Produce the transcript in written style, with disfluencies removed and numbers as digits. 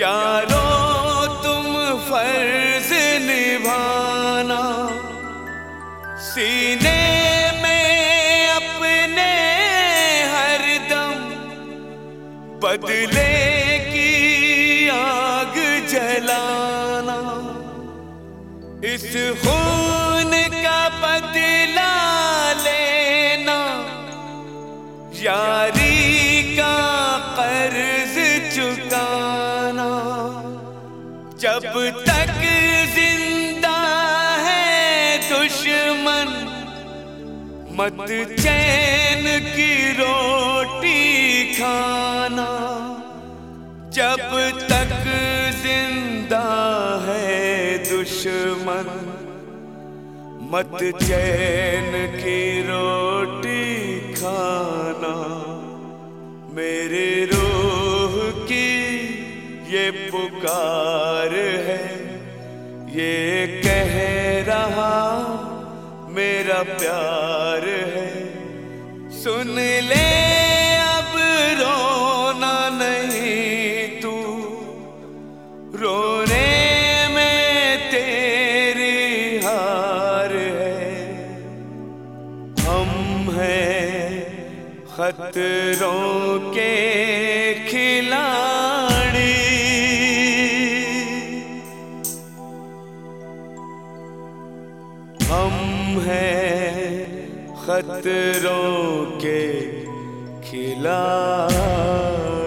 यारो तुम फर्ज निभाना, सीने में अपने हरदम बदले की आग जलाना। इस खून का बदला लेना, यारी का कर्ज चुकाना। जब तक जिंदा है दुश्मन, मत चैन की रोटी खाना। जब तक जिंदा है दुश्मन, मत चैन की रोटी खाना। मेरे रूह की ये पुकार है, ये कह रहा मेरा प्यार है। सुन ले अब रोना नहीं तू, रोने में तेरी हार है। हम हैं खतरों के खिलाड़ी, हम हैं खतरों के खिलाड़ी।